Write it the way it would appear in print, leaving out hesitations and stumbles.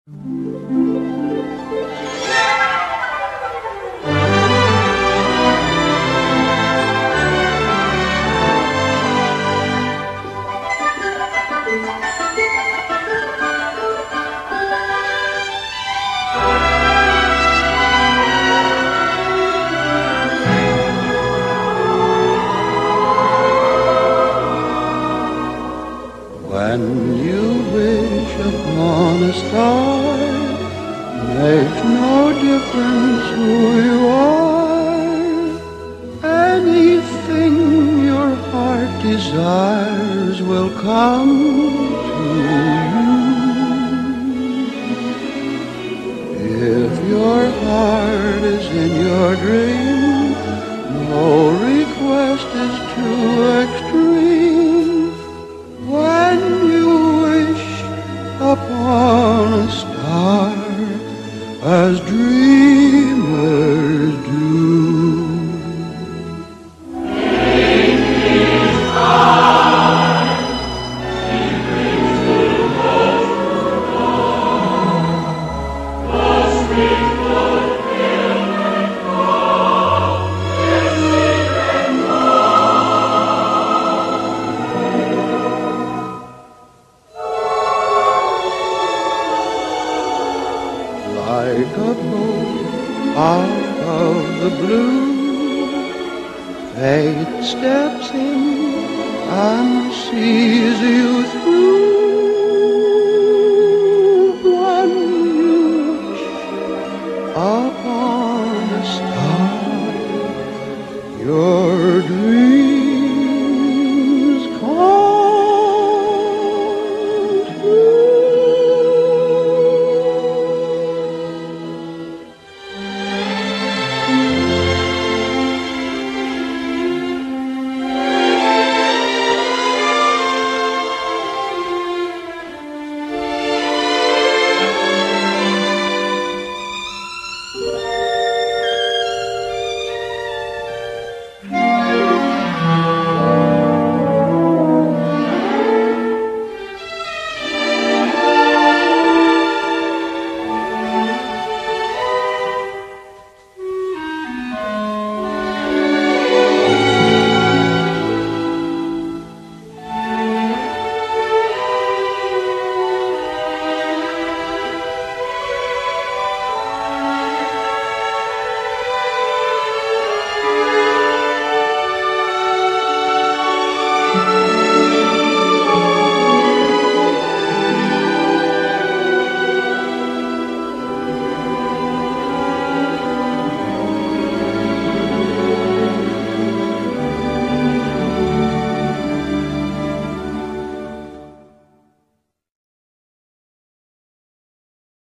When you wish upon a star, makes no difference who you are. Anything your heart desires will come to you. If your heart is in your dream, no request is too extreme. When you wish upon a star, as dreamers do. Like a bolt out of the blue, fate steps in and sees you through.